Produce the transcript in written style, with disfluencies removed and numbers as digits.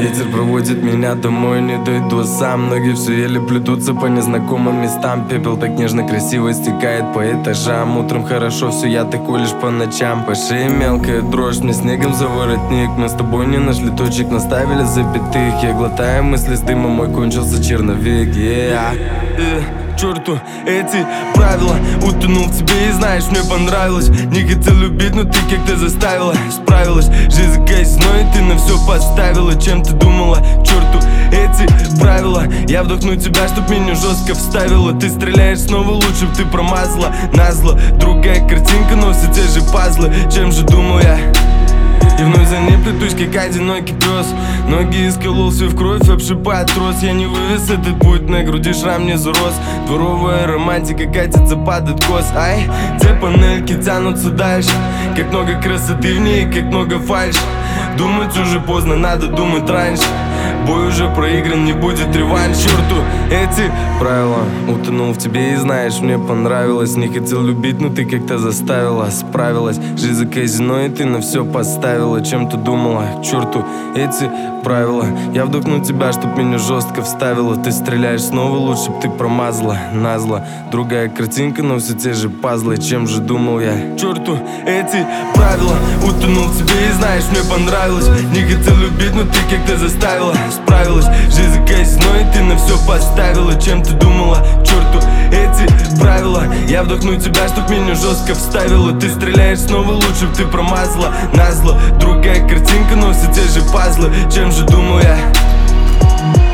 Ветер проводит меня домой, не дойду сам. Ноги все еле плетутся по незнакомым местам. Пепел так нежно красиво стекает по этажам. Утром хорошо, все я такой лишь по ночам. По шее мелкая дрожь, мне снегом за воротник. Мы с тобой не нашли точек, наставили запятых. Я глотаю мысли с дымом, мой кончился черновик. Черту эти правила, утонул в тебе и знаешь, мне понравилось. Не хотел любить, но ты как-то заставила. Справилась, жизнь казино, и ты на все поставила. Чем ты думала? Черту эти правила. Я вдохну тебя, чтоб меня жестко вставила. Ты стреляешь снова, лучше б ты промазала. Назло, другая картинка, но все те же пазлы. Чем же думал я? И вновь за ней плетусь, как одинокий пес. Ноги искололся в кровь, обшипает трос. Я не вывез этот путь, на груди шрам не зарос. Дворовая романтика катится под откос. Ай, те панельки тянутся дальше. Как много красоты в ней, как много фальши. Думать уже поздно, надо думать раньше. Бой уже проигран, не будет реванш. Черту эти правила, утонул в тебе и знаешь, мне понравилось. Не хотел любить, но ты как-то заставила. Справилась, жизнь казино, и ты на все поставила. Чем ты думала? К черту эти правила. Я вдохну тебя, чтоб меня жестко вставила. Ты стреляешь снова, лучше б ты промазала. Назло, другая картинка, но все те же пазлы. Чем же думал я? К черту эти правила, утонул в тебе и знаешь, мне понравилось. Не хотел любить, но ты как-то заставила. Справилась, жизнь казино, и ты на все поставила. Чем ты думала? К черту эти правила. Я вдохну тебя, чтоб меня жестко вставила. Ты стреляешь снова, лучше б ты промазала. Назло, другая картинка, но все те же пазлы. Чем же думал я?